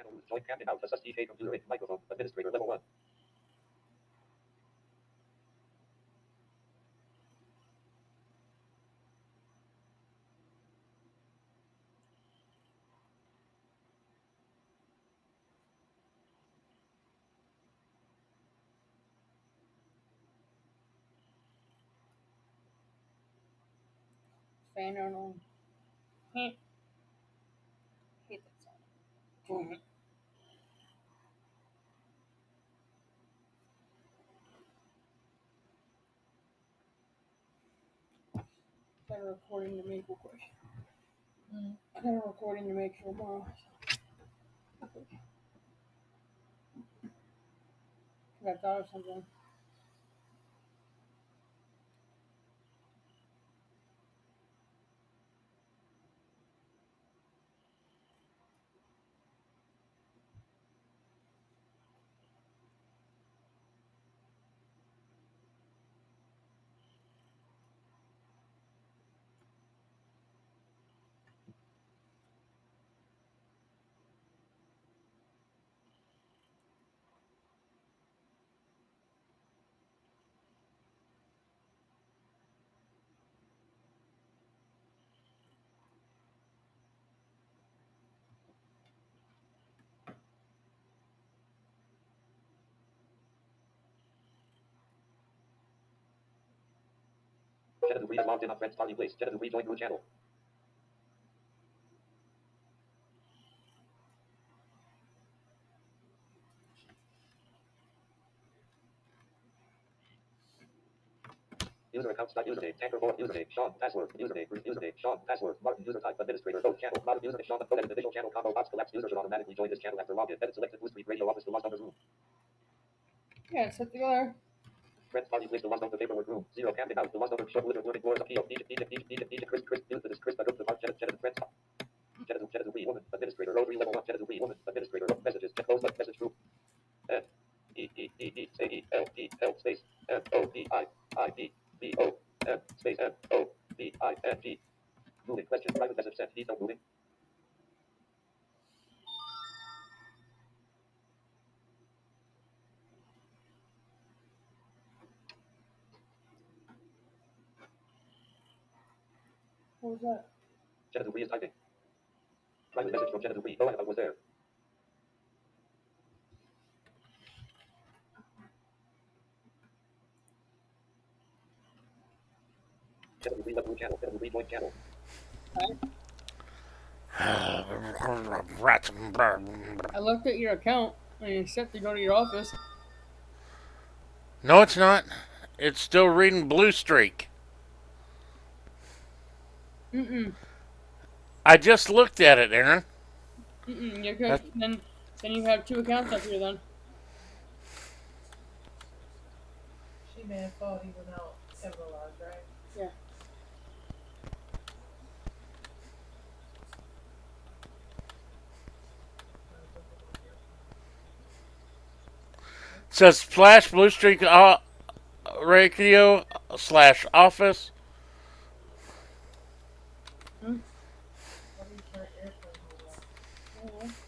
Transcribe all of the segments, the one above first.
Join Camden House. Assess DJ computer in microphone. Administrator level 1. Fan on. Hate that sound. Got a recording to make real quick. I got a recording to make for tomorrow. I thought of something. Jenna Dupree is logged in on Friends Party Place. Jenna Dupree joined group channel. User accounts. Username. Tanker 4. Username. Sean. Password. Username. Sean. Password. Martin. User type. Administrator. Vote channel. Modern username. Sean. Vote edit. Visual channel combo box collapse. User should automatically join this channel after login. Edit selected. Blue Street Radio Office. The Lost Numbers Room. Yeah, it's set together. Friends Party Place. The Lost Numbers Paperwork Room. 0 Camden House. The Lost Numbers Short Living Morning Floors. Appeal. Chris. Use the Chris. The part. Jenna. Friends. Jenna Dupree. Woman. Administrator. Rotary level 1. Jenna Dupree. Woman. Administrator. Messages. Close message group. N. E. L. Space. MODIIBO. M. Space. MODING. Moving question. Private message sent. Detail moving. What was that? Jenna Dupree is typing. Private message from Jenna Dupree. No, I was there. Jenna Dupree left group channel. Jenna Dupree joined channel. I looked at your account and it's set to go to your office. No, it's not. It's still reading Blue Streak. Mm-mm. I just looked at it, Aaron. Mm-mm. You're good. Then you have two accounts up here then. She may have thought he went out several hours, right? Yeah. It says Flash Blue Streak Radio / office. What do you turn airplane mode on?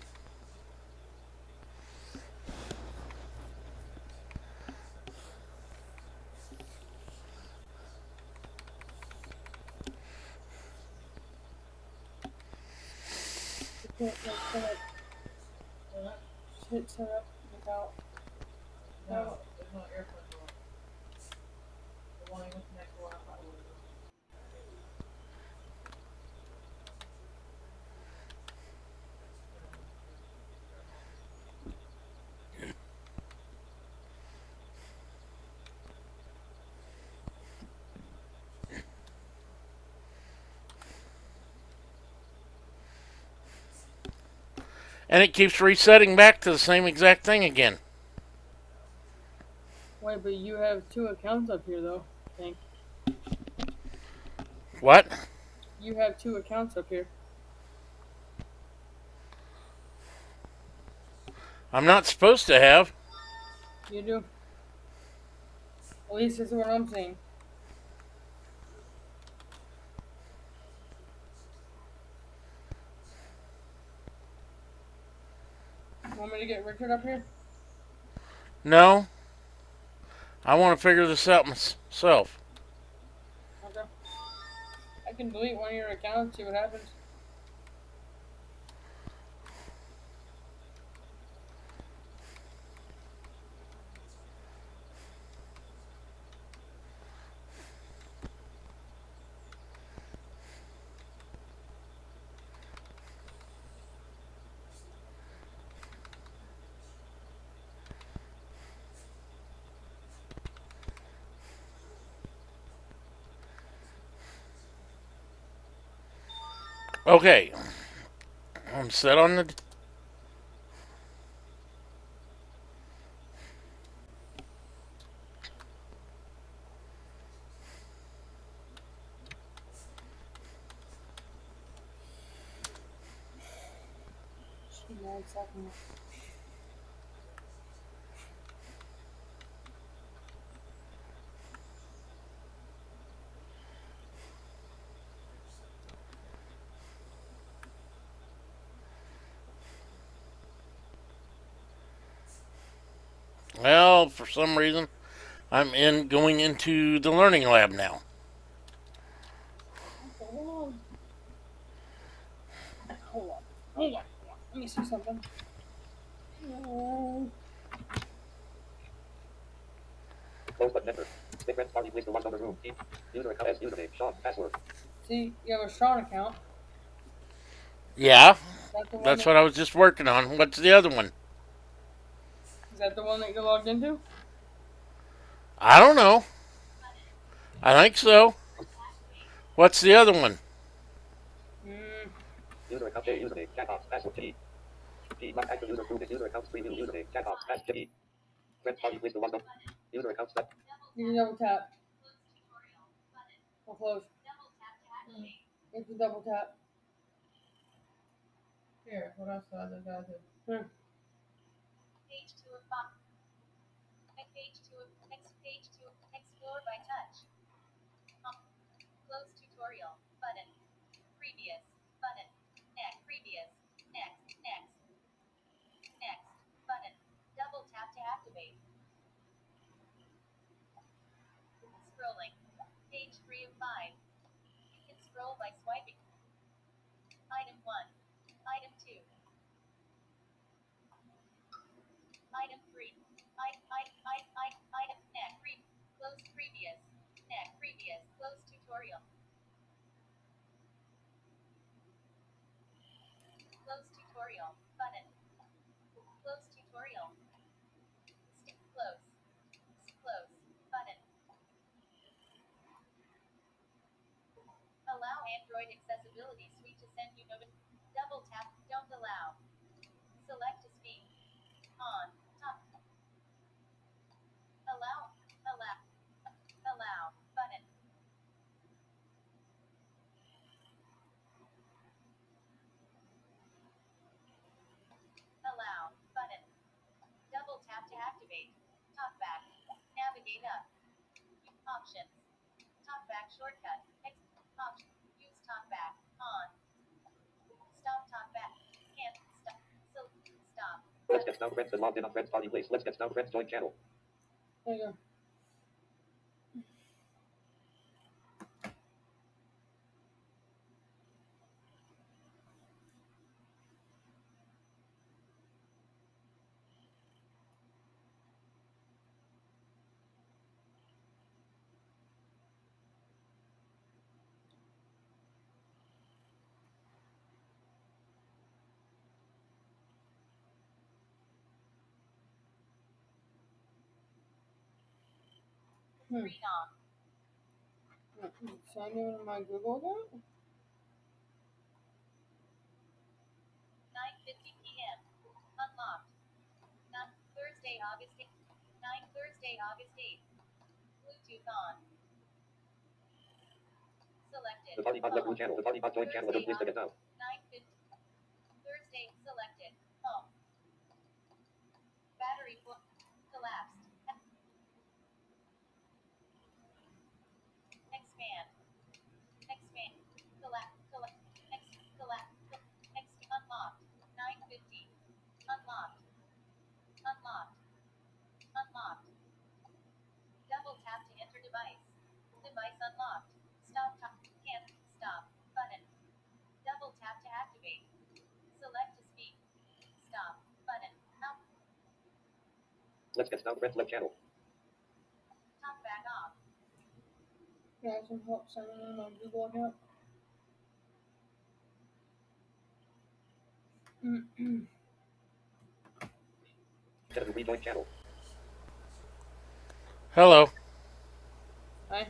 You can't like set up. What? Hit set up without. No, there's no airplane mode. The one with connect to Wi-Fi was on. And it keeps resetting back to the same exact thing again. Wait, but you have two accounts up here though. I think What? you have two accounts up here. I'm not supposed to have. You do. At least that's what I'm saying. Want me to get Richard up here? No, I want to figure this out myself. Okay. I can delete one of your accounts, see what happens. Okay, I'm set on the. She mad second. Well, for some reason, I'm going into the learning lab now. Okay, hold on. Hold on. Let me see something. Close button enter. Stick red party place to watch over room. Team. User account as username. Sean. Password. See, you have a Sean account. Yeah, That's the one that's that, what I was just working on. What's the other one? is that the one that you logged into? I don't know. I think so. What's the other one? User account J. Username. Chat box. Password T. T. Not active user proof. User account preview. Username. Chat box. Pass T. Red party place to watch over. User account step. You can double tap. Or close. You have to double tap. Here, what else do I do? Page 2 of box. Page 2 of next page 2 explore by touch. Close tutorial button. Previous button. Next previous. Next button. Double tap to activate. Scrolling. Page 3 of 5. You can scroll by swiping. Item 1. Item 2. Item 3. Item next close previous. Next previous. Close tutorial. Close tutorial button. Close tutorial. Stick close. Close button. Allow Android accessibility suite to send you double tap. Don't allow. Select to speak. On top. Allow. Allow button. Allow button. Double tap to activate. Talkback. Navigate up. Options. Talkback shortcut. Option. Use talkback. On. Stop talkback. Can't stop. So stop. Let's get Snow Friends and logged in on Friends party place. Let's get Snow Friends join channel. There you go. Read on. Sign in with my Google account? 9:50 p.m. Unlocked. Not Thursday, August 8th. 8th. Bluetooth on. Selected. The party bot left room channel. The party bot join channel. Don't please get now. 9:50. Thursday selected. Home. Battery full. Collapsed. Expand. Expand. Collapse. Collapse. Collapse. Unlocked. 9:50. Unlocked. Let's get sound friends left channel. Talk back off. Can I have some help signing in on Google account? Citizen rejoin channel. Hello. Hi.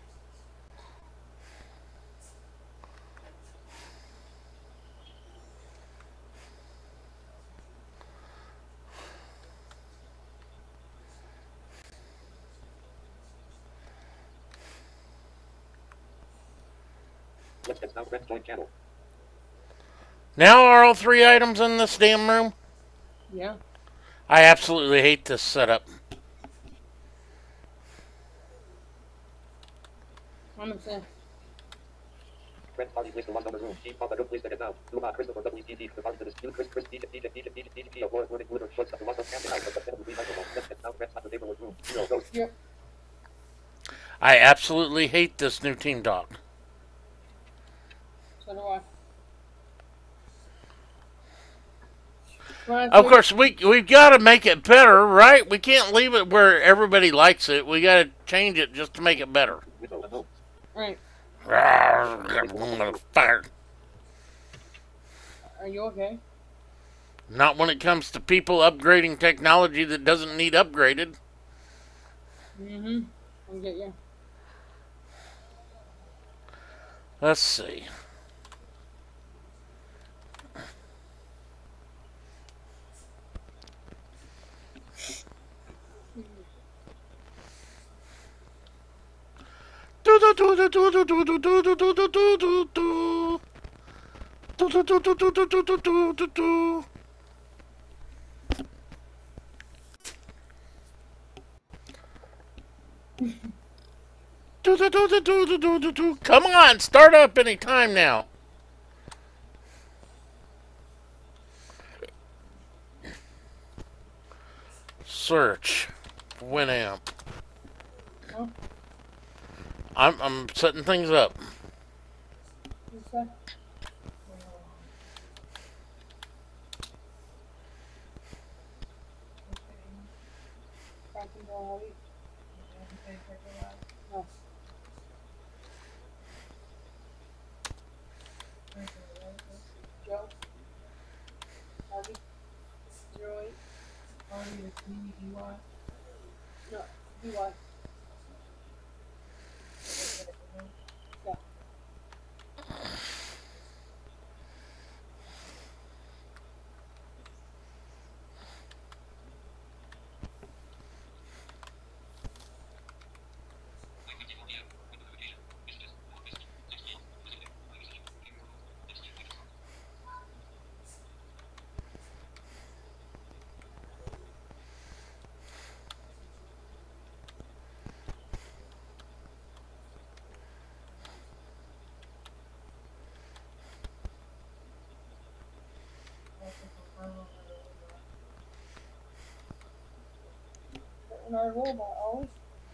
Let's get sound friends join channel. Now are all three items in this damn room? Yeah. I absolutely hate this setup. I'm insane. Friends party list was on the room. Steve Papa don't list it now. Luma Christopher WCT the party to the Chris DJ Pio Boris Winning Glitter Shorts the was on camping out but the citizen recycle. Let's get sound friends at the neighborhood room. Zero ghost. Yep. I absolutely hate this new team talk. So do I. Well, Of course, we've got to make it better, right? We can't leave it where everybody likes it. We got to change it just to make it better. Window and home. Right. I'm gonna fire. Are you okay? Not when it comes to people upgrading technology that doesn't need upgraded. Mm-hmm. I get you. Let's see. Come on, start up any time now. Search Winamp. Huh? I'm setting things up. What's that? Franklin Howdy. No. Joe. Harvey. 08. Harvey is D-E-Y. No. DY. Yeah. In our robot, always.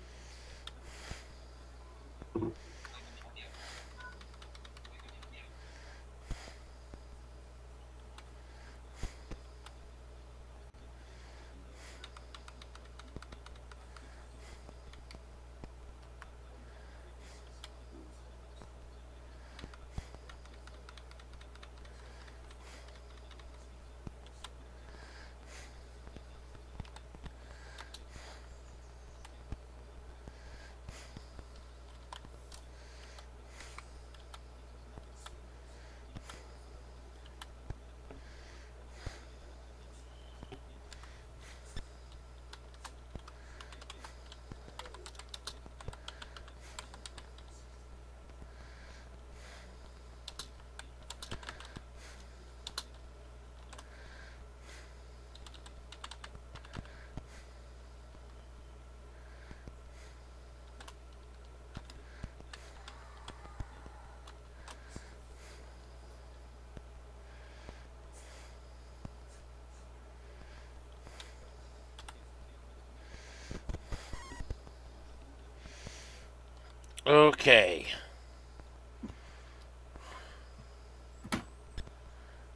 Okay.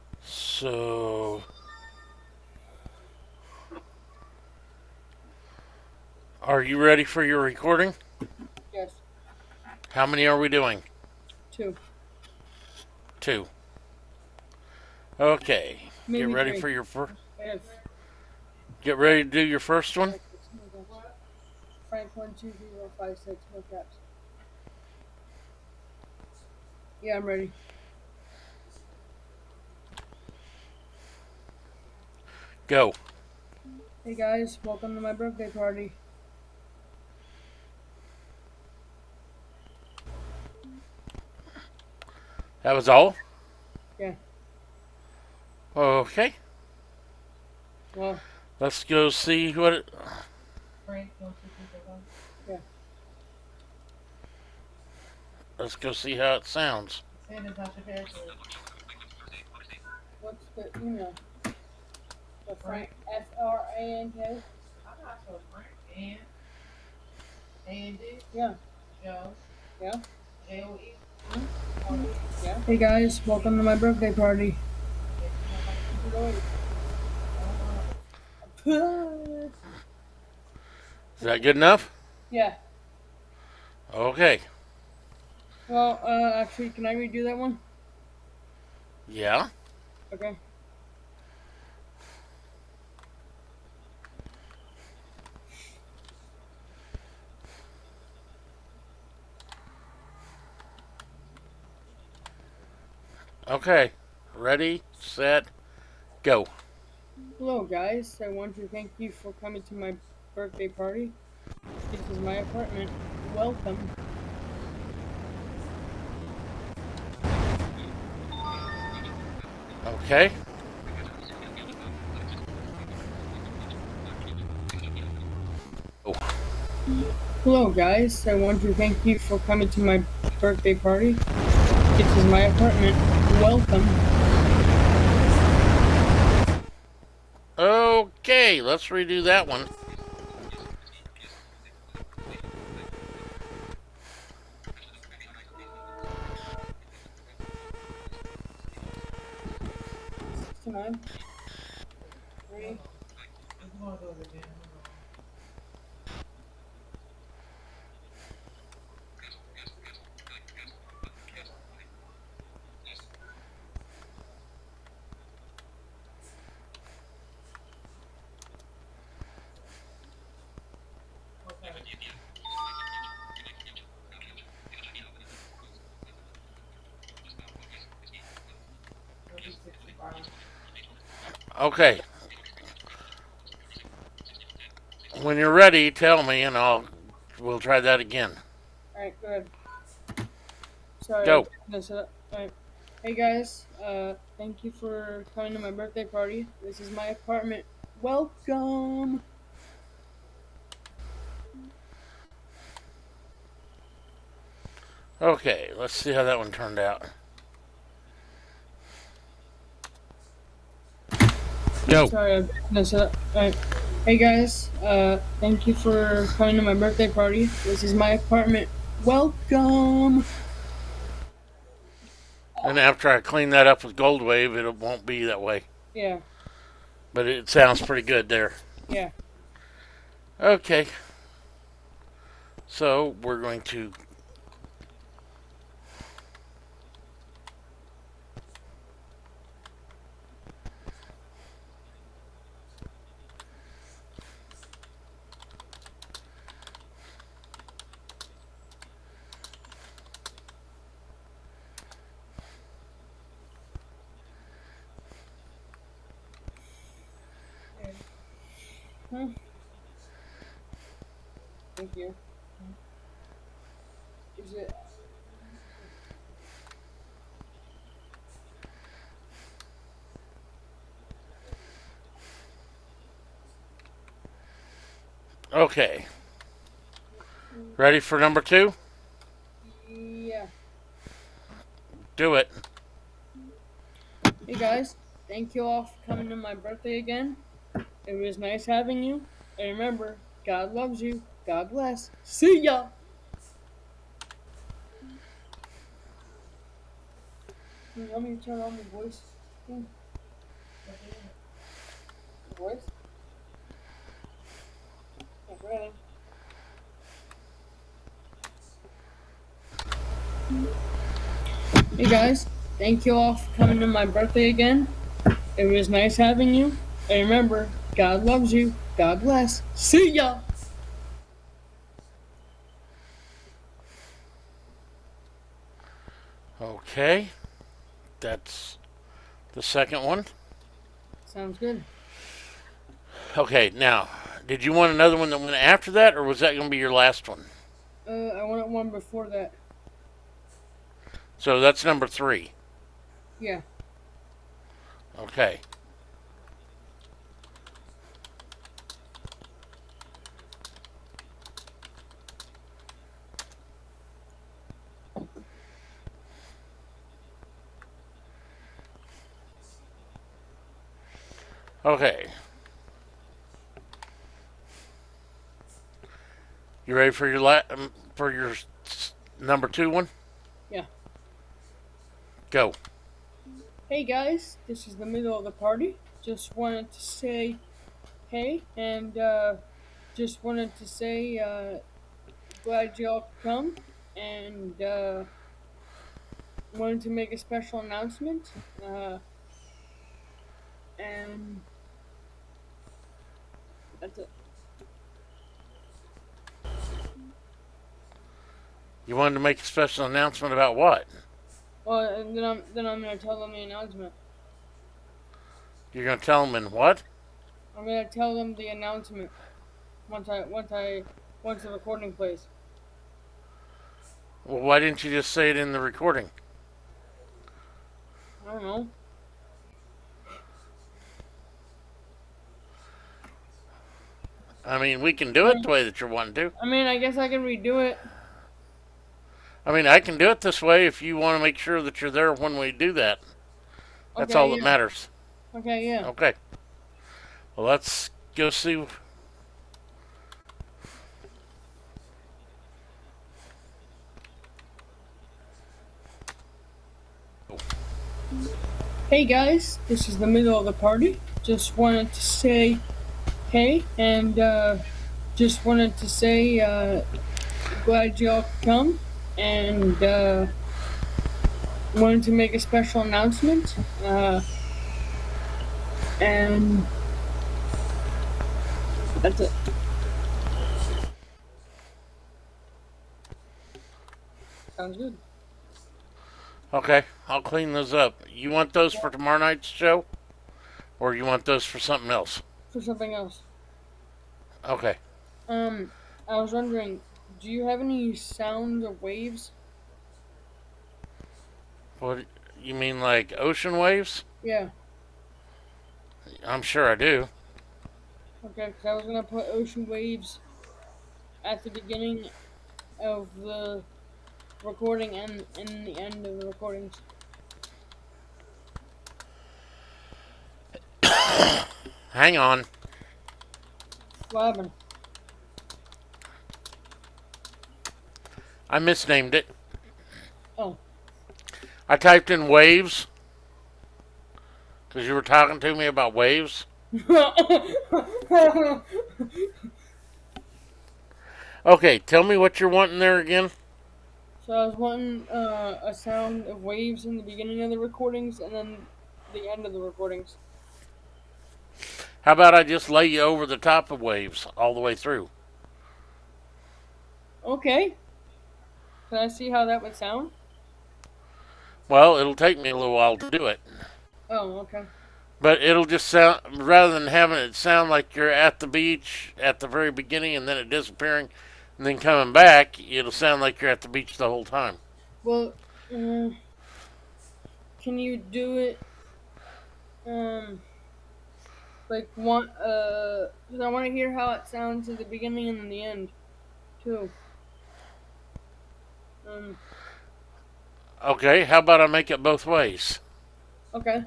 So Are you ready for your recording? Yes. How many are we doing? 2. 2. Okay. Maybe Get ready 3. for your first. If. Get ready to do your first one. Frank 12056. No caps. Yeah, I'm ready. Go. Hey guys, welcome to my birthday party. That was all? Yeah. Okay. Well, Let's go see what it. Frank, 1, 2, 3, 4, 5. yeah. Let's go see how it sounds. Saying it's not your password. What's the email? The Frank FRANK? I got your Frank. And Andy, Yeah. Joe, Yeah. Joey. Yeah. Hey guys, welcome to my birthday party. Is that good enough? Yeah. Okay. Well, actually, can I redo that one? Yeah. Okay. Okay. Ready, set, go. Hello guys, I want to thank you for coming to my birthday party. This is my apartment. Welcome. Okay. Oh. Hello guys, I want to thank you for coming to my birthday party. This is my apartment. Welcome. Okay, let's redo that one. Come on. 3. We're going to do it again. Okay. It'll be 65. Okay. When you're ready, tell me and we'll try that again. Alright, good. Sorry, Go. messed it up. Alright. Hey guys, thank you for coming to my birthday party. This is my apartment. Welcome. Okay, let's see how that one turned out. Go. Sorry, I messed it up. Alright. Hey guys, thank you for coming to my birthday party. This is my apartment. Welcome. And after I clean that up with Gold Wave, it won't be that way. Yeah, But it sounds pretty good there. yeah. Okay. So we're going to. Thank you. Is it? Okay. Ready for number 2? Yeah. Do it. Hey guys, thank you all for coming to my birthday again. It was nice having you. And remember, God loves you. God bless. See ya. You want me to turn on the voice thing? The voice? Yeah, really. Hey guys, thank you all for coming to my birthday again. It was nice having you. And remember, God loves you. God bless. See ya! Okay, that's the second one. Sounds good. Okay, now, did you want another one that went after that, or was that going to be your last one? I wanted one before that. So that's number 3. Yeah. Okay. Okay. You ready for your number 2 one? Yeah. Go. Hey guys, this is the middle of the party. Just wanted to say hey, and just wanted to say glad y'all could come, and wanted to make a special announcement. And that's it. You wanted to make a special announcement about what? Well, and then I'm gonna tell them the announcement. You're going to tell them in what? I'm gonna tell them the announcement once the recording plays. Well, why didn't you just say it in the recording? I don't know. I mean, we can do it the way that you're wanting to. I mean, I guess I can redo it. I mean, I can do it this way if you want to make sure that you're there when we do that. That's Okay, all that yeah. matters. Okay, yeah. Okay. Well, let's go see. Hey guys, this is the middle of the party. Just wanted to say hey, and just wanted to say glad y'all could come, and wanted to make a special announcement. And that's it. Sounds good. Okay, I'll clean those up. You want those for tomorrow night's show? Or you want those for something else? For something else. Okay. I was wondering, do you have any sounds of waves? What you mean, like ocean waves? Yeah. I'm sure I do. Okay, because I was gonna put ocean waves at the beginning of the recording and in the end of the recordings. Hang on. What happened? I misnamed it. Oh. I typed in waves because you were talking to me about waves. Okay, tell me what you're wanting there again. So I was wanting a sound of waves in the beginning of the recordings and then the end of the recordings. How about I just lay you over the top of waves all the way through? Okay. Can I see how that would sound? Well, it'll take me a little while to do it. Oh, okay. But it'll just sound, rather than having it sound like you're at the beach at the very beginning and then it disappearing and then coming back, it'll sound like you're at the beach the whole time. Well, can you do it, like one, because I want to hear how it sounds at the beginning and the end, too. Okay, how about I make it both ways? Okay.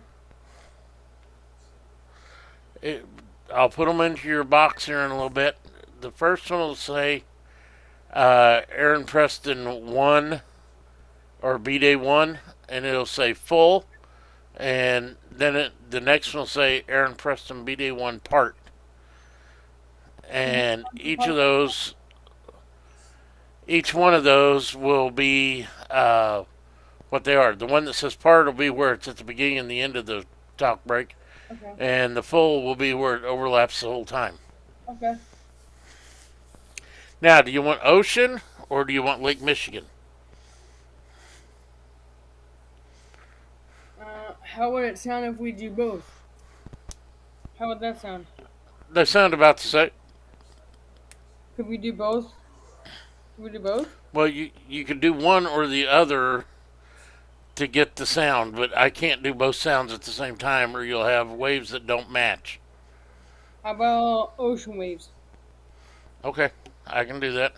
I'll put them into your box here in a little bit. The first one will say Aaron Preston 1 or B-Day 1, and it'll say full. And then the next one will say Aaron Preston B-Day 1 part. And each one of those will be what they are. The one that says part will be where it's at the beginning and the end of the talk break, Okay. and the full will be where it overlaps the whole time. Okay. Now, do you want ocean or do you want Lake Michigan? How would it sound if we do both? How would that sound? They sound about the same. Could we do both? Could we do both? Well, you could do one or the other to get the sound, but I can't do both sounds at the same time, or you'll have waves that don't match. How about ocean waves? Okay, I can do that.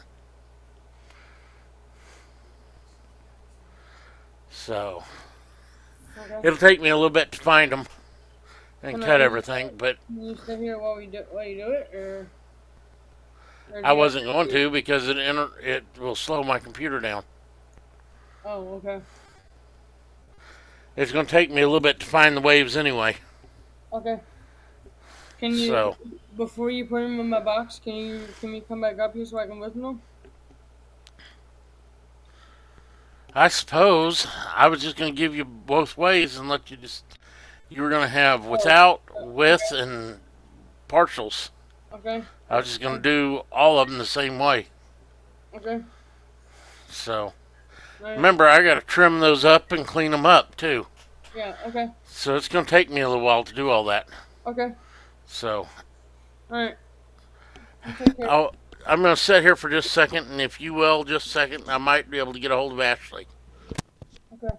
So Okay. it'll take me a little bit to find them and Can I cut do everything, but Can you stay here while you do it, or do I you wasn't have going to because it will slow my computer down. Oh, okay. It's going to take me a little bit to find the waves anyway. Okay. Can you So before you put them in my box? Can we come back up here so I can listen to them? I suppose I was just going to give you both ways and let you just. You were going to have without, with, and partials. Okay. I was just going to do all of them the same way. Okay. So Right. remember, I got to trim those up and clean them up too. Yeah. Okay. So it's going to take me a little while to do all that. Okay. So All right. Take care. I'm going to sit here for just a second, and if you will, just a second, I might be able to get a hold of Ashley. Okay.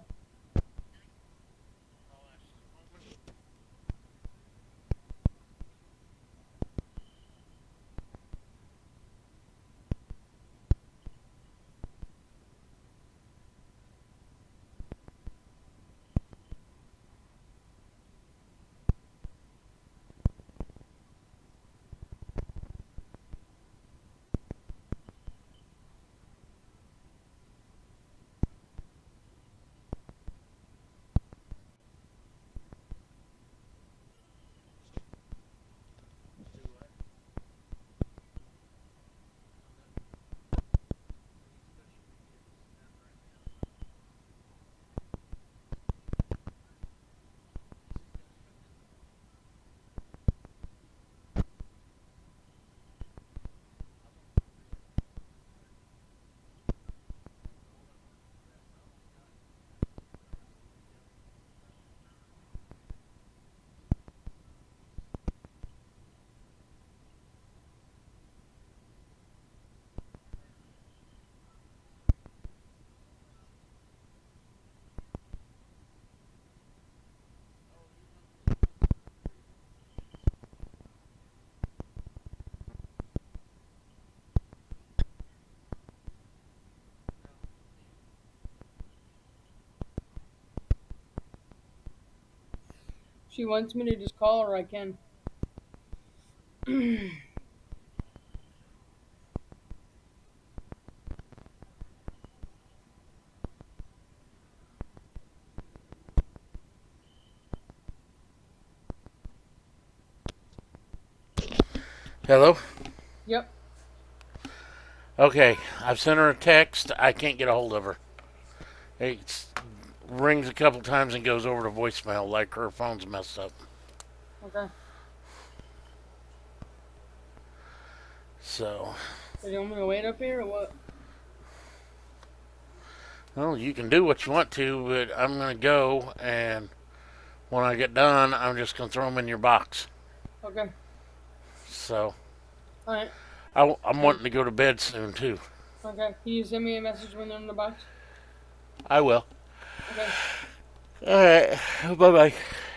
She wants me to just call her. I can. Hello? Yep. Okay, I've sent her a text. I can't get a hold of her. It rings a couple times and goes over to voicemail like her phone's messed up. Okay. So, So you want me to wait up here or what? well, you can do what you want to, but I'm going to go, and when I get done, I'm just going to throw them in your box. Okay. So, All right. I'm wanting to go to bed soon, too. Okay. Can you send me a message when they're in the box? I will. Okay. All right. Bye-bye.